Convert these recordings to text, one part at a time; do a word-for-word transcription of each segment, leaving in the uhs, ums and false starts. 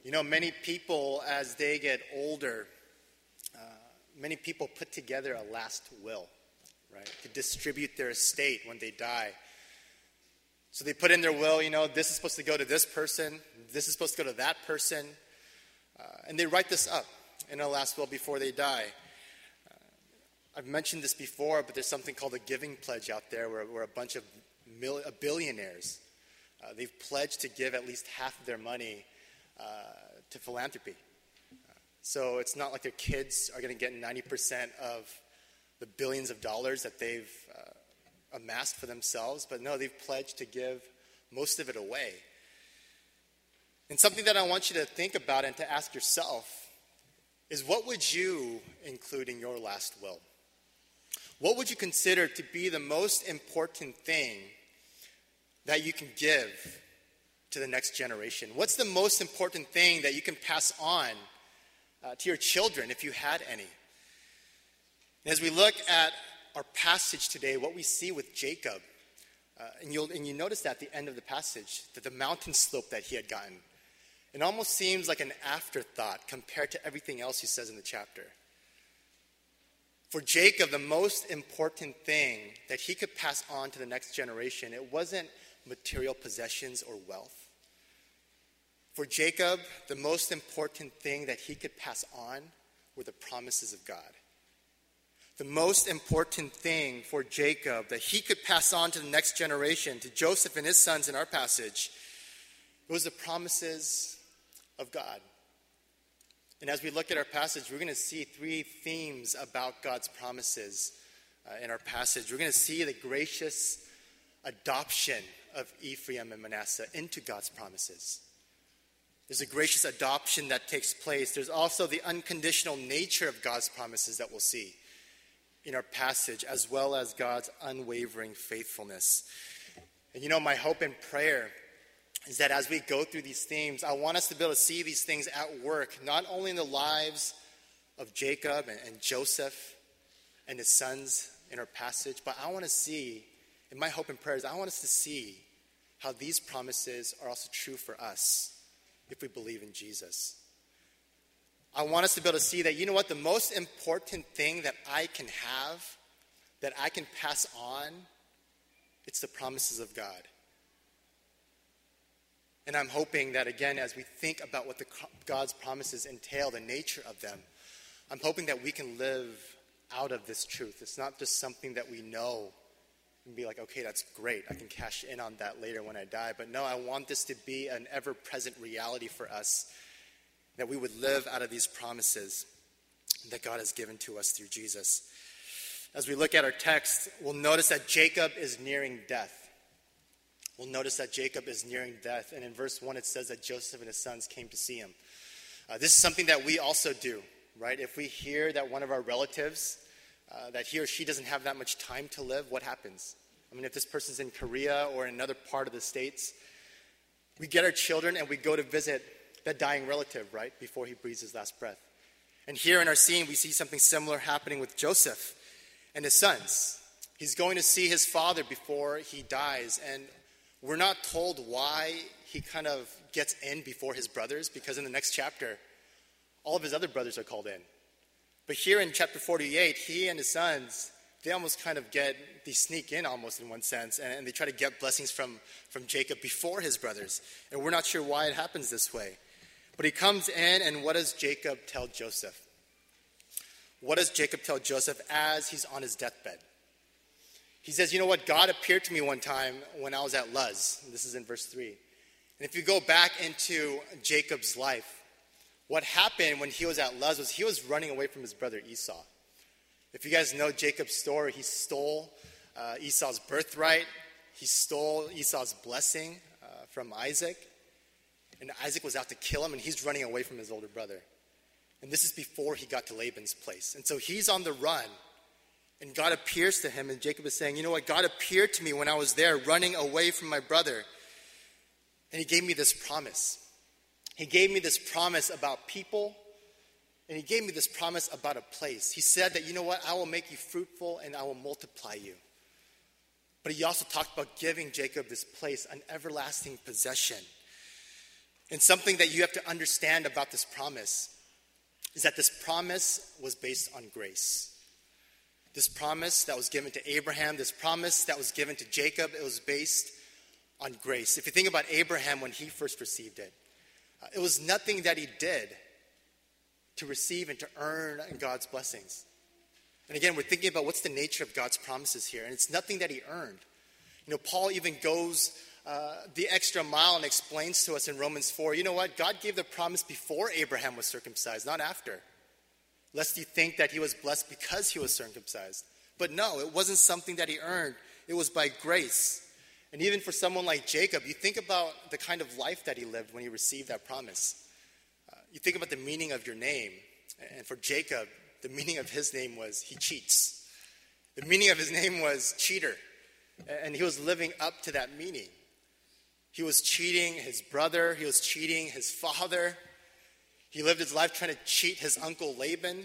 You know, many people, as they get older, uh, many people put together a last will, right, to distribute their estate when they die. So they put in their will, you know, this is supposed to go to this person, this is supposed to go to that person, uh, and they write this up in a last will before they die. Uh, I've mentioned this before, but there's something called a giving pledge out there where, where a bunch of mil- billionaires, uh, they've pledged to give at least half of their money uh, to philanthropy. Uh, so it's not like their kids are going to get ninety percent of the billions of dollars that they've uh, amassed for themselves, but no, they've pledged to give most of it away. And something that I want you to think about and to ask yourself is, what would you include in your last will? What would you consider to be the most important thing that you can give to the next generation? What's the most important thing that you can pass on uh, to your children if you had any? And as we look at our passage today, what we see with Jacob, uh, and, you'll, and you notice at the end of the passage that the mountain slope that he had gotten, it almost seems like an afterthought compared to everything else he says in the chapter. For Jacob, the most important thing that he could pass on to the next generation, it wasn't material possessions or wealth. For Jacob, the most important thing that he could pass on were the promises of God. The most important thing for Jacob that he could pass on to the next generation, to Joseph and his sons in our passage, was the promises of God. And as we look at our passage, we're going to see three themes about God's promises uh, in our passage. We're going to see the gracious adoption of Ephraim and Manasseh into God's promises. There's a gracious adoption that takes place. There's also the unconditional nature of God's promises that we'll see in our passage, as well as God's unwavering faithfulness. And you know, my hope and prayer is that as we go through these themes, I want us to be able to see these things at work, not only in the lives of Jacob and, and Joseph and his sons in our passage, but I want to see, in my hope and prayers, I want us to see how these promises are also true for us if we believe in Jesus. I want us to be able to see that, you know what, the most important thing that I can have, that I can pass on, it's the promises of God. And I'm hoping that, again, as we think about what the God's promises entail, the nature of them, I'm hoping that we can live out of this truth. It's not just something that we know and be like, okay, that's great, I can cash in on that later when I die. But no, I want this to be an ever-present reality for us, that we would live out of these promises that God has given to us through Jesus. As we look at our text, we'll notice that Jacob is nearing death. We'll notice that Jacob is nearing death. And in verse one, it says that Joseph and his sons came to see him. Uh, this is something that we also do, right? If we hear that one of our relatives, uh, that he or she doesn't have that much time to live, what happens? I mean, if this person's in Korea or in another part of the States, we get our children and we go to visit that dying relative, right, before he breathes his last breath. And here in our scene, we see something similar happening with Joseph and his sons. He's going to see his father before he dies, and we're not told why he kind of gets in before his brothers, because in the next chapter, all of his other brothers are called in. But here in chapter forty-eight, he and his sons, they almost kind of get, they sneak in almost in one sense, and, and they try to get blessings from, from Jacob before his brothers. And we're not sure why it happens this way. But he comes in, and what does Jacob tell Joseph? What does Jacob tell Joseph as he's on his deathbed? He says, you know what, God appeared to me one time when I was at Luz. This is in verse three. And if you go back into Jacob's life, what happened when he was at Luz was he was running away from his brother Esau. If you guys know Jacob's story, he stole uh, Esau's birthright. He stole Esau's blessing uh, from Isaac. And Isaac was out to kill him, and he's running away from his older brother. And this is before he got to Laban's place. And so he's on the run. And God appears to him, and Jacob is saying, you know what, God appeared to me when I was there running away from my brother. And he gave me this promise. He gave me this promise about people, and he gave me this promise about a place. He said that, you know what, I will make you fruitful and I will multiply you. But he also talked about giving Jacob this place, an everlasting possession. And something that you have to understand about this promise is that this promise was based on grace. This promise that was given to Abraham, this promise that was given to Jacob, it was based on grace. If you think about Abraham when he first received it, uh, it was nothing that he did to receive and to earn God's blessings. And again, we're thinking about what's the nature of God's promises here, and it's nothing that he earned. You know, Paul even goes uh, the extra mile and explains to us in Romans four, you know what, God gave the promise before Abraham was circumcised, not after. Lest you think that he was blessed because he was circumcised. But no, it wasn't something that he earned. It was by grace. And even for someone like Jacob, you think about the kind of life that he lived when he received that promise. Uh, you think about the meaning of your name. And for Jacob, the meaning of his name was he cheats. The meaning of his name was cheater. And he was living up to that meaning. He was cheating his brother. He was cheating his father. He lived his life trying to cheat his uncle Laban.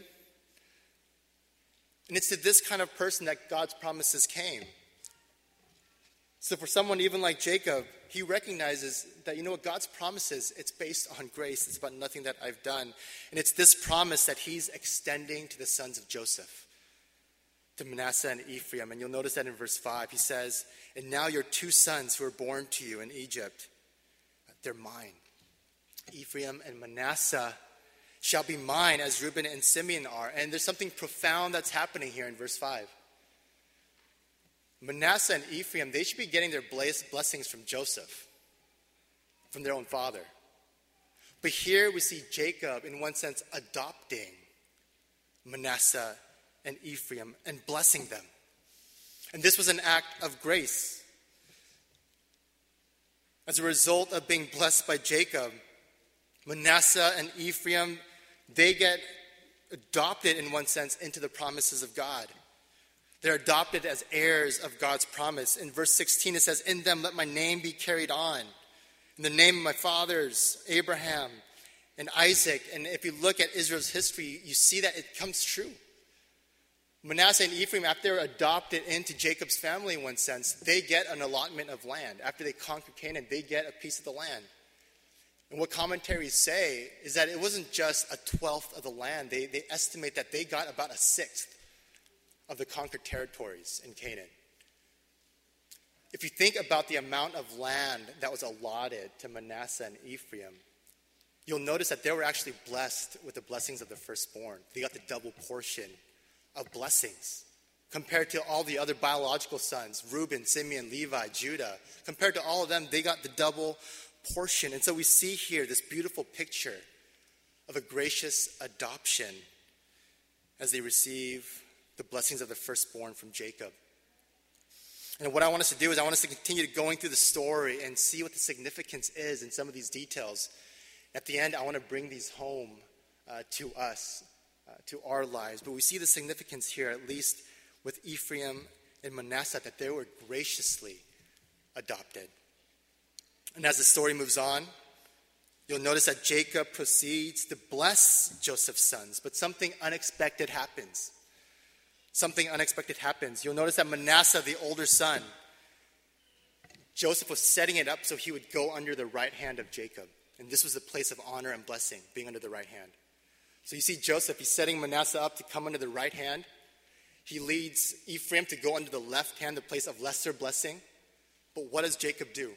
And it's to this kind of person that God's promises came. So for someone even like Jacob, he recognizes that, you know what, God's promises, it's based on grace. It's about nothing that I've done. And it's this promise that he's extending to the sons of Joseph, to Manasseh and Ephraim. And you'll notice that in verse five, he says, and now your two sons who were born to you in Egypt, they're mine. Ephraim and Manasseh shall be mine as Reuben and Simeon are. And there's something profound that's happening here in verse five. Manasseh and Ephraim, they should be getting their blessings from Joseph, from their own father. But here we see Jacob, in one sense, adopting Manasseh and Ephraim and blessing them. And this was an act of grace. As a result of being blessed by Jacob, Manasseh and Ephraim, they get adopted in one sense into the promises of God. They're adopted as heirs of God's promise. In verse sixteen it says, in them let my name be carried on. In the name of my fathers, Abraham and Isaac. And if you look at Israel's history, you see that it comes true. Manasseh and Ephraim, after they're adopted into Jacob's family in one sense, they get an allotment of land. After they conquer Canaan, they get a piece of the land. And what commentaries say is that it wasn't just a twelfth of the land. They, they estimate that they got about a sixth of the conquered territories in Canaan. If you think about the amount of land that was allotted to Manasseh and Ephraim, you'll notice that they were actually blessed with the blessings of the firstborn. They got the double portion of blessings compared to all the other biological sons, Reuben, Simeon, Levi, Judah. Compared to all of them, they got the double portion. And so we see here this beautiful picture of a gracious adoption as they receive the blessings of the firstborn from Jacob. And what I want us to do is I want us to continue going through the story and see what the significance is in some of these details. At the end, I want to bring these home uh, to us, uh, to our lives. But we see the significance here, at least with Ephraim and Manasseh, that they were graciously adopted. And as the story moves on, you'll notice that Jacob proceeds to bless Joseph's sons, but something unexpected happens. Something unexpected happens. You'll notice that Manasseh, the older son, Joseph was setting it up so he would go under the right hand of Jacob. And this was the place of honor and blessing, being under the right hand. So you see Joseph, he's setting Manasseh up to come under the right hand. He leads Ephraim to go under the left hand, the place of lesser blessing. But what does Jacob do?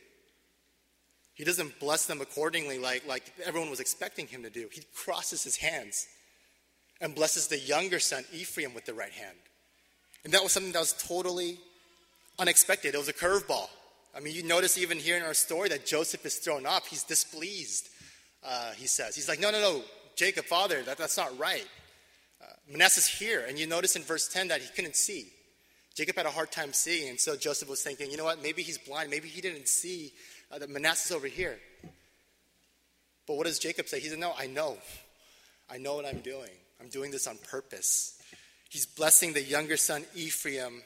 He doesn't bless them accordingly like, like everyone was expecting him to do. He crosses his hands and blesses the younger son, Ephraim, with the right hand. And that was something that was totally unexpected. It was a curveball. I mean, you notice even here in our story that Joseph is thrown off. He's displeased, uh, he says. He's like, no, no, no, Jacob, father, that, that's not right. Uh, Manasseh's here. And you notice in verse ten that he couldn't see. Jacob had a hard time seeing. And so Joseph was thinking, you know what, maybe he's blind. Maybe he didn't see uh, that Manasseh's over here. But what does Jacob say? He said, no, I know. I know what I'm doing. I'm doing this on purpose. He's blessing the younger son, Ephraim,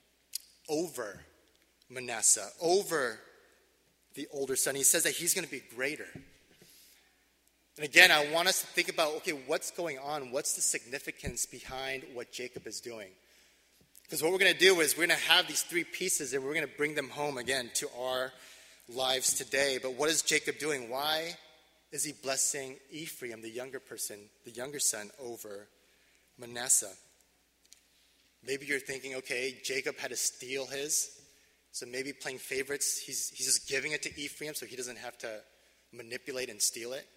over Manasseh, over the older son. He says that he's going to be greater. And again, I want us to think about, okay, what's going on? What's the significance behind what Jacob is doing? Because what we're going to do is we're going to have these three pieces and we're going to bring them home again to our lives today. But what is Jacob doing? Why is he blessing Ephraim, the younger person, the younger son, over Manasseh? Maybe you're thinking, okay, Jacob had to steal his, so maybe playing favorites, he's, he's just giving it to Ephraim so he doesn't have to manipulate and steal it.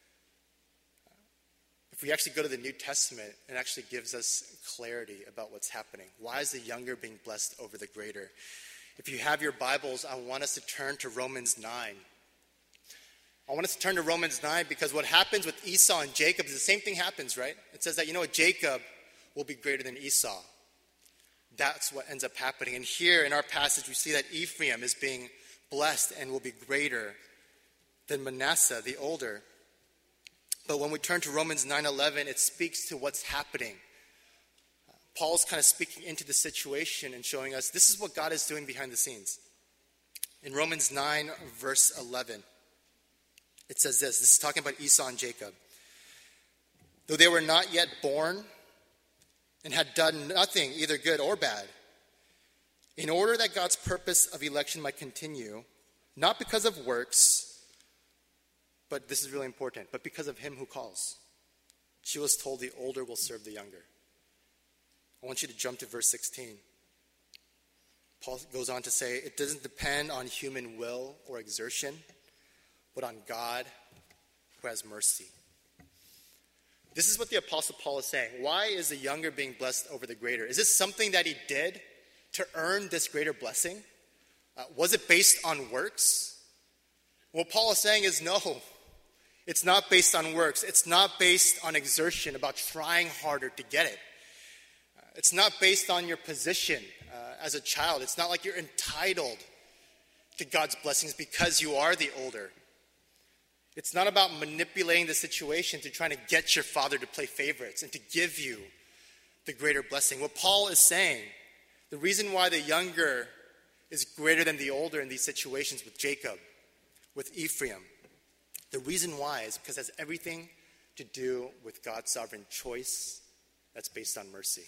If we actually go to the New Testament, it actually gives us clarity about what's happening. Why is the younger being blessed over the greater? If you have your Bibles, I want us to turn to Romans nine. I want us to turn to Romans nine because what happens with Esau and Jacob is the same thing happens, right? It says that, you know what, Jacob will be greater than Esau. That's what ends up happening. And here in our passage, we see that Ephraim is being blessed and will be greater than Manasseh, the older. But when we turn to Romans nine eleven, it speaks to what's happening. Paul's kind of speaking into the situation and showing us this is what God is doing behind the scenes. In Romans nine, verse eleven, it says this. This is talking about Esau and Jacob. Though they were not yet born and had done nothing, either good or bad, in order that God's purpose of election might continue, not because of works, but this is really important, but because of him who calls. She was told the older will serve the younger. I want you to jump to verse sixteen. Paul goes on to say, it doesn't depend on human will or exertion, but on God who has mercy. This is what the Apostle Paul is saying. Why is the younger being blessed over the greater? Is this something that he did to earn this greater blessing? Uh, was it based on works? What Paul is saying is no. It's not based on works. It's not based on exertion, about trying harder to get it. Uh, it's not based on your position uh, as a child. It's not like you're entitled to God's blessings because you are the older. It's not about manipulating the situation to try to get your father to play favorites and to give you the greater blessing. What Paul is saying, the reason why the younger is greater than the older in these situations with Jacob, with Ephraim, the reason why is because it has everything to do with God's sovereign choice that's based on mercy.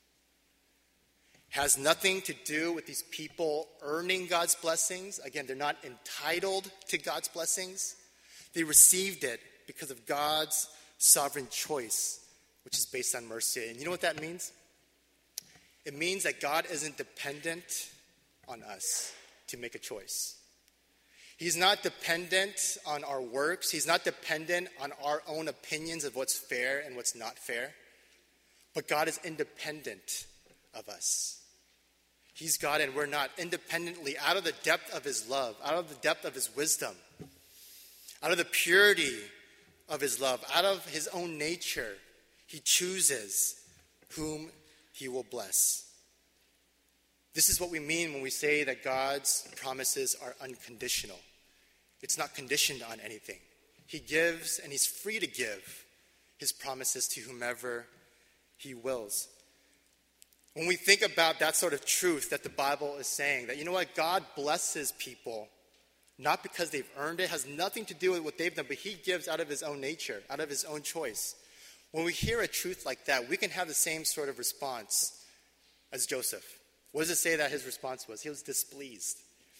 It has nothing to do with these people earning God's blessings. Again, they're not entitled to God's blessings. They received it because of God's sovereign choice, which is based on mercy. And you know what that means? It means that God isn't dependent on us to make a choice. He's not dependent on our works. He's not dependent on our own opinions of what's fair and what's not fair. But God is independent of us. He's God and we're not. Independently, out of the depth of his love, out of the depth of his wisdom, out of the purity of his love, out of his own nature, he chooses whom he will bless. This is what we mean when we say that God's promises are unconditional. It's not conditioned on anything. He gives, and he's free to give his promises to whomever he wills. When we think about that sort of truth that the Bible is saying, that you know what, God blesses people not because they've earned it, has nothing to do with what they've done, but he gives out of his own nature, out of his own choice. When we hear a truth like that, we can have the same sort of response as Joseph. What does it say that his response was? He was displeased.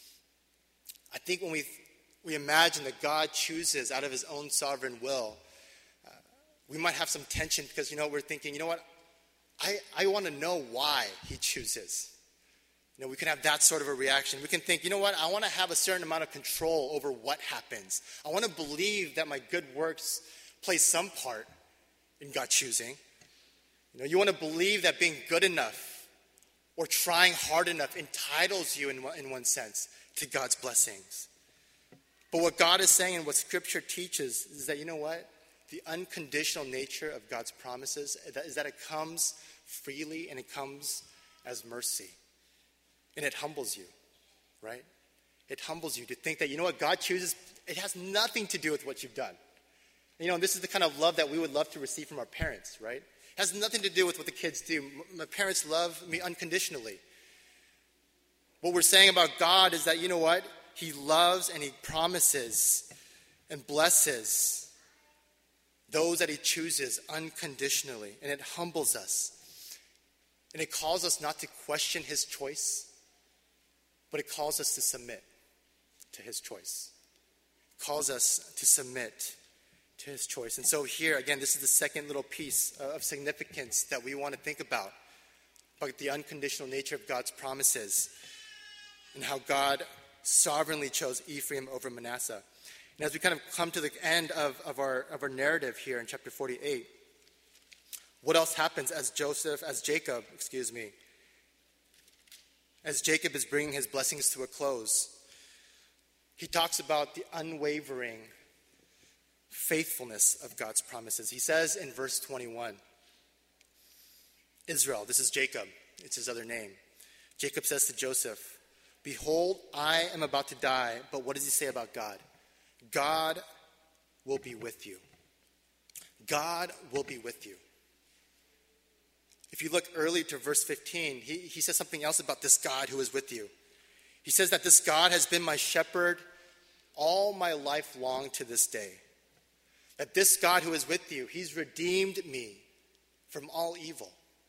I think when we we imagine that God chooses out of his own sovereign will, uh, we might have some tension because, you know, we're thinking, you know what, I, I want to know why he chooses. You know, we can have that sort of a reaction. We can think, you know what, I want to have a certain amount of control over what happens. I want to believe that my good works play some part in God choosing. You know, you want to believe that being good enough or trying hard enough entitles you in, in one sense to God's blessings. But what God is saying and what Scripture teaches is that, you know what? The unconditional nature of God's promises is that it comes freely and it comes as mercy. And it humbles you, right? It humbles you to think that, you know what, God chooses, it has nothing to do with what you've done. You know, and this is the kind of love that we would love to receive from our parents, right? It has nothing to do with what the kids do. My parents love me unconditionally. What we're saying about God is that, you know what? He loves and he promises and blesses those that he chooses unconditionally. And it humbles us. And it calls us not to question his choice, but it calls us to submit to his choice. It calls us to submit to his choice. And so here, again, this is the second little piece of significance that we want to think about, about the unconditional nature of God's promises and how God sovereignly chose Ephraim over Manasseh. And as we kind of come to the end of, of, our, of our narrative here in chapter forty-eight, what else happens as Joseph, as Jacob, excuse me, as Jacob is bringing his blessings to a close? He talks about the unwavering faithfulness of God's promises. He says in verse twenty-one, Israel, this is Jacob, it's his other name. Jacob says to Joseph, behold, I am about to die, but what does he say about God? God will be with you. God will be with you. If you look early to verse fifteen, he, he says something else about this God who is with you. He says that this God has been my shepherd all my life long to this day. That this God who is with you, he's redeemed me from all evil.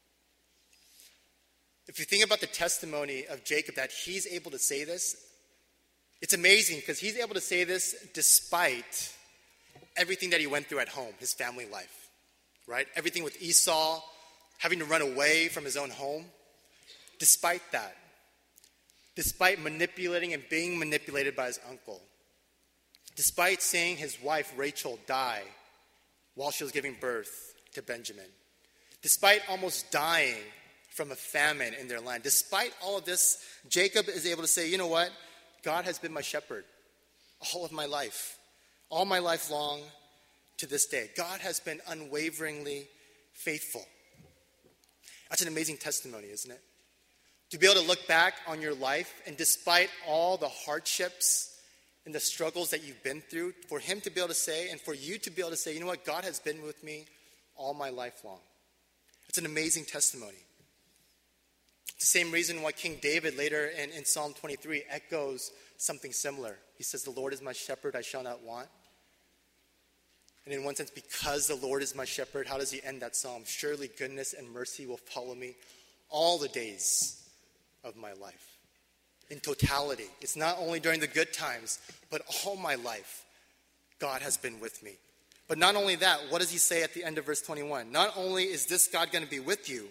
If you think about the testimony of Jacob, that he's able to say this, it's amazing because he's able to say this despite everything that he went through at home, his family life, right? Everything with Esau, having to run away from his own home. Despite that, despite manipulating and being manipulated by his uncle, despite seeing his wife Rachel die while she was giving birth to Benjamin, despite almost dying from a famine in their land, despite all of this, Jacob is able to say, you know what? God has been my shepherd all of my life, all my life long to this day. God has been unwaveringly faithful. That's an amazing testimony, isn't it? To be able to look back on your life and despite all the hardships and the struggles that you've been through, for him to be able to say, and for you to be able to say, you know what, God has been with me all my life long. It's an amazing testimony. It's the same reason why King David later in, in Psalm twenty-three echoes something similar. He says, the Lord is my shepherd, I shall not want. And in one sense, because the Lord is my shepherd, how does he end that psalm? Surely goodness and mercy will follow me all the days of my life. In totality, it's not only during the good times, but all my life, God has been with me. But not only that, what does he say at the end of verse twenty-one? Not only is this God going to be with you,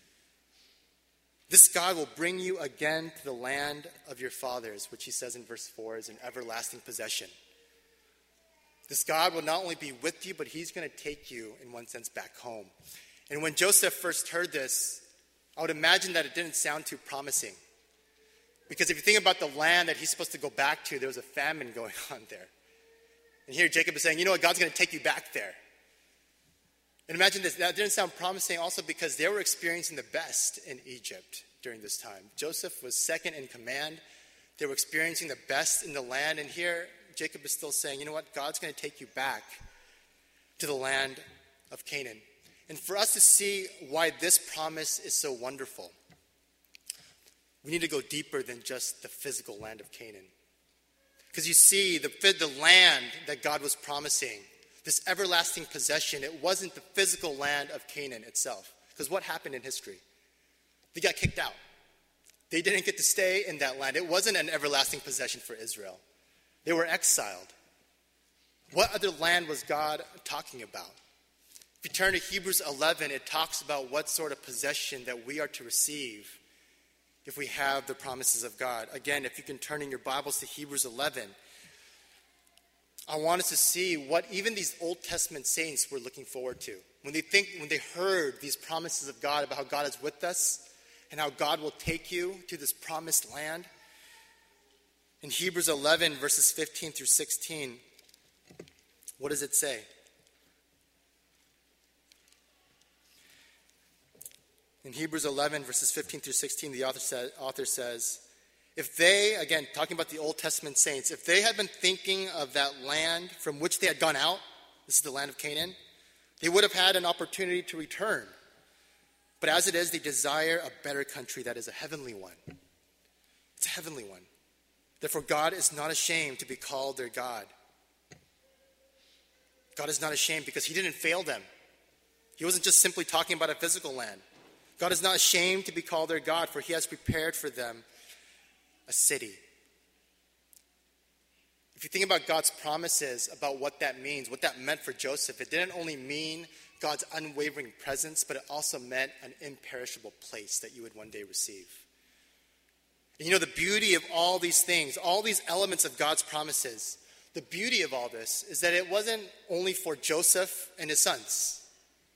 this God will bring you again to the land of your fathers, which he says in verse four is an everlasting possession. This God will not only be with you, but he's going to take you, in one sense, back home. And when Joseph first heard this, I would imagine that it didn't sound too promising. Because if you think about the land that he's supposed to go back to, there was a famine going on there. And here Jacob is saying, you know what, God's going to take you back there. And imagine this, that didn't sound promising also because they were experiencing the best in Egypt during this time. Joseph was second in command. They were experiencing the best in the land. And here Jacob is still saying, you know what, God's going to take you back to the land of Canaan. And for us to see why this promise is so wonderful, we need to go deeper than just the physical land of Canaan. Because you see, the, the land that God was promising, this everlasting possession, it wasn't the physical land of Canaan itself. Because what happened in history? They got kicked out. They didn't get to stay in that land. It wasn't an everlasting possession for Israel. They were exiled. What other land was God talking about? If you turn to Hebrews eleven, it talks about what sort of possession that we are to receive if we have the promises of God. Again, if you can turn in your Bibles to Hebrews eleven, I want us to see what even these Old Testament saints were looking forward to. When they think, when they heard these promises of God about how God is with us and how God will take you to this promised land. In Hebrews eleven, verses fifteen through sixteen, what does it say? In Hebrews eleven, verses fifteen through sixteen, the author, say, author says, if they, again, talking about the Old Testament saints, if they had been thinking of that land from which they had gone out, this is the land of Canaan, they would have had an opportunity to return. But as it is, they desire a better country that is a heavenly one. It's a heavenly one. Therefore, God is not ashamed to be called their God. God is not ashamed because he didn't fail them. He wasn't just simply talking about a physical land. God is not ashamed to be called their God, for he has prepared for them a city. If If you think about God's promises, about what that means, what that meant for Joseph, it didn't only mean God's unwavering presence, but it also meant an imperishable place that you would one day receive. And you know, the beauty of all these things, all these elements of God's promises, the beauty of all this is that it wasn't only for Joseph and his sons.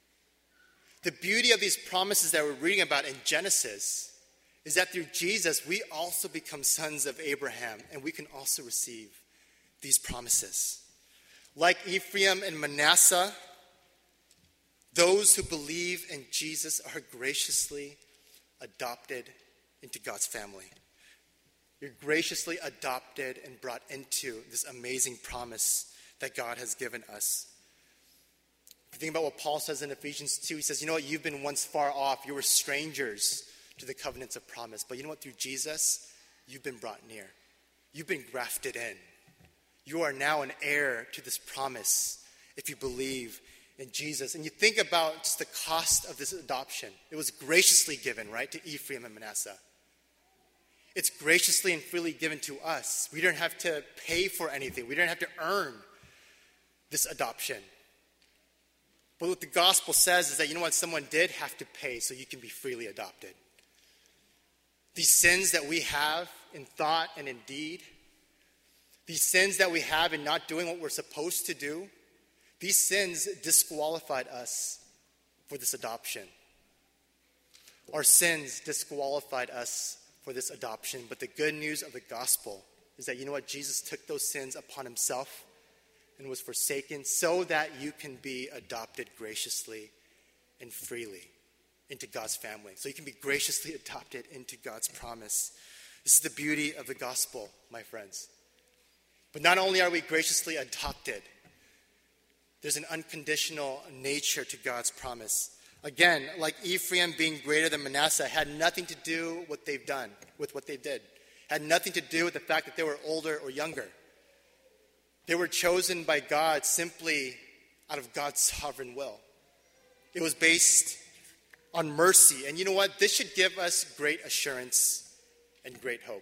The beauty of these promises that we're reading about in Genesis is that through Jesus, we also become sons of Abraham, and we can also receive these promises. Like Ephraim and Manasseh, those who believe in Jesus are graciously adopted into God's family. You're graciously adopted and brought into this amazing promise that God has given us. If you think about what Paul says in Ephesians two, he says, you know what, you've been once far off. You were strangers to the covenants of promise. But you know what, through Jesus, you've been brought near. You've been grafted in. You are now an heir to this promise if you believe in Jesus. And you think about just the cost of this adoption. It was graciously given, right, to Ephraim and Manasseh. It's graciously and freely given to us. We don't have to pay for anything. We don't have to earn this adoption. But what the gospel says is that, you know what, someone did have to pay so you can be freely adopted. These sins that we have in thought and in deed, these sins that we have in not doing what we're supposed to do, these sins disqualified us for this adoption. Our sins disqualified us for this adoption. But the good news of the gospel is that, you know what, Jesus took those sins upon himself and was forsaken so that you can be adopted graciously and freely into God's family. So you can be graciously adopted into God's promise. This is the beauty of the gospel, my friends. But not only are we graciously adopted, there's an unconditional nature to God's promise. Again, like Ephraim being greater than Manasseh had nothing to do with what they've done, with what they did. Had nothing to do with the fact that they were older or younger. They were chosen by God simply out of God's sovereign will. It was based on mercy. And you know what? This should give us great assurance and great hope.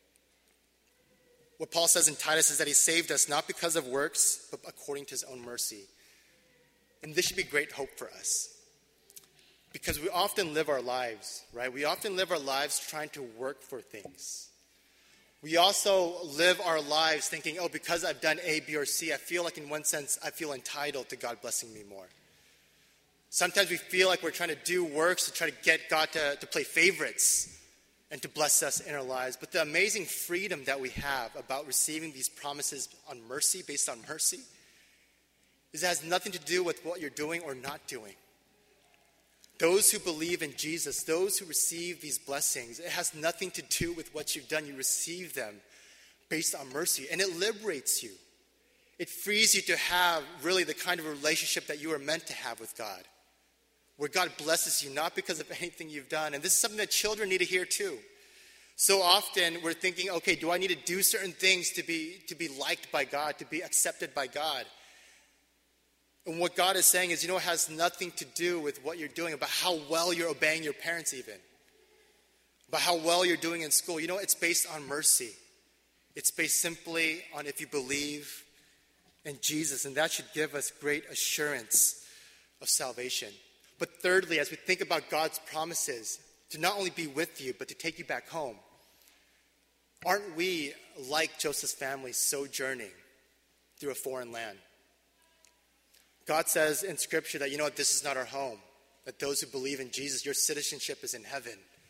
What Paul says in Titus is that he saved us not because of works, but according to his own mercy. And this should be great hope for us. Because we often live our lives, right? We often live our lives trying to work for things. We also live our lives thinking, oh, because I've done A, B, or C, I feel like in one sense, I feel entitled to God blessing me more. Sometimes we feel like we're trying to do works to try to get God to, to play favorites and to bless us in our lives. But the amazing freedom that we have about receiving these promises on mercy, based on mercy, is it has nothing to do with what you're doing or not doing. Those who believe in Jesus, those who receive these blessings, it has nothing to do with what you've done. You receive them based on mercy, and it liberates you. It frees you to have really the kind of relationship that you are meant to have with God, where God blesses you not because of anything you've done. And this is something that children need to hear too. So often we're thinking, okay, do I need to do certain things to be, to be liked by God, to be accepted by God? And what God is saying is, you know, it has nothing to do with what you're doing, about how well you're obeying your parents even, about how well you're doing in school. You know, it's based on mercy. It's based simply on if you believe in Jesus, and that should give us great assurance of salvation. But thirdly, as we think about God's promises to not only be with you, but to take you back home, aren't we, like Joseph's family, sojourning through a foreign land? God says in Scripture that, you know what, this is not our home. That those who believe in Jesus, your citizenship is in heaven.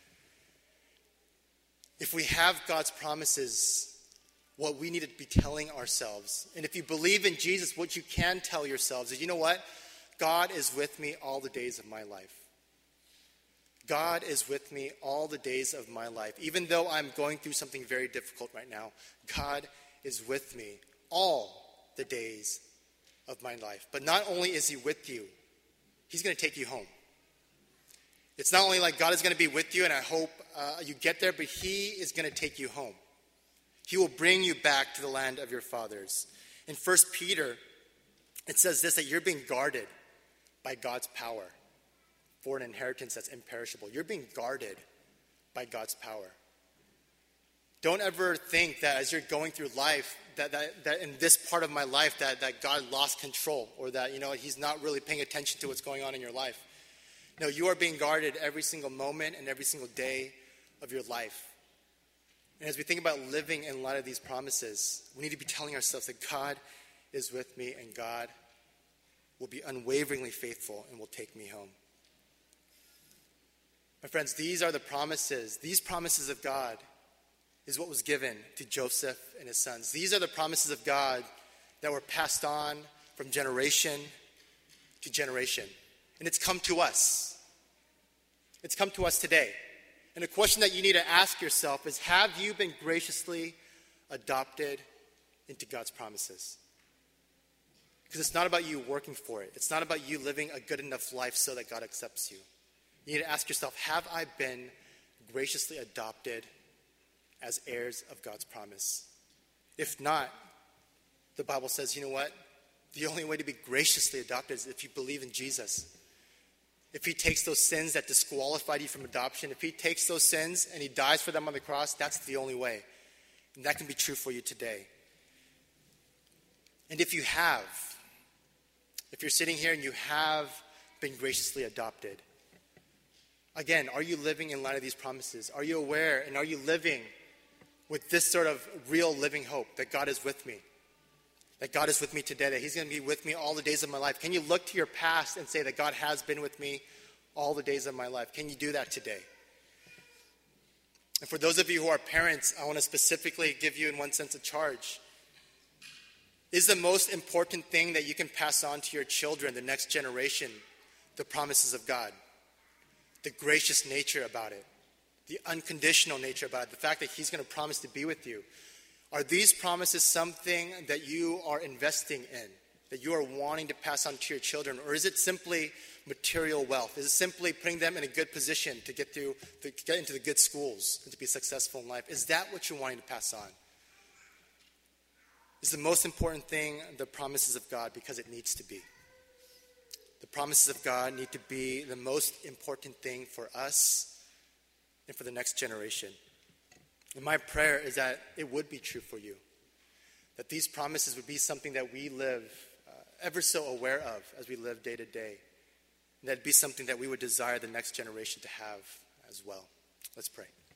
If we have God's promises, what we need to be telling ourselves, and if you believe in Jesus, what you can tell yourselves is, you know what? God is with me all the days of my life. God is with me all the days of my life. Even though I'm going through something very difficult right now, God is with me all the days of my life. But not only is he with you, he's going to take you home. It's not only like God is going to be with you and I hope uh, you get there, but he is going to take you home. He will bring you back to the land of your fathers. In First Peter, it says this, that you're being guarded by God's power for an inheritance that's imperishable. You're being guarded by God's power. Don't ever think that as you're going through life that, that, that in this part of my life that, that God lost control, or that, you know, he's not really paying attention to what's going on in your life. No, you are being guarded every single moment and every single day of your life. And as we think about living in light of these promises, we need to be telling ourselves that God is with me and God will be unwaveringly faithful and will take me home. My friends, these are the promises. These promises of God is what was given to Joseph and his sons. These are the promises of God that were passed on from generation to generation. And it's come to us. It's come to us today. And the question that you need to ask yourself is, have you been graciously adopted into God's promises? Because it's not about you working for it. It's not about you living a good enough life so that God accepts you. You need to ask yourself, have I been graciously adopted as heirs of God's promise? If not, the Bible says, you know what? The only way to be graciously adopted is if you believe in Jesus. If he takes those sins that disqualified you from adoption, if he takes those sins and he dies for them on the cross, that's the only way. And that can be true for you today. And if you have, if you're sitting here and you have been graciously adopted, again, are you living in light of these promises? Are you aware and are you living with this sort of real living hope that God is with me? That God is with me today, that he's going to be with me all the days of my life. Can you look to your past and say that God has been with me all the days of my life? Can you do that today? And for those of you who are parents, I want to specifically give you, in one sense, a charge. Is the most important thing that you can pass on to your children, the next generation, the promises of God? The gracious nature about it, the unconditional nature about it, the fact that he's going to promise to be with you. Are these promises something that you are investing in, that you are wanting to pass on to your children? Or is it simply material wealth? Is it simply putting them in a good position to get through, to get into the good schools and to be successful in life? Is that what you're wanting to pass on? Is the most important thing the promises of God because it needs to be? The promises of God need to be the most important thing for us and for the next generation. And my prayer is that it would be true for you, that these promises would be something that we live uh, ever so aware of as we live day to day, and that it'd be something that we would desire the next generation to have as well. Let's pray.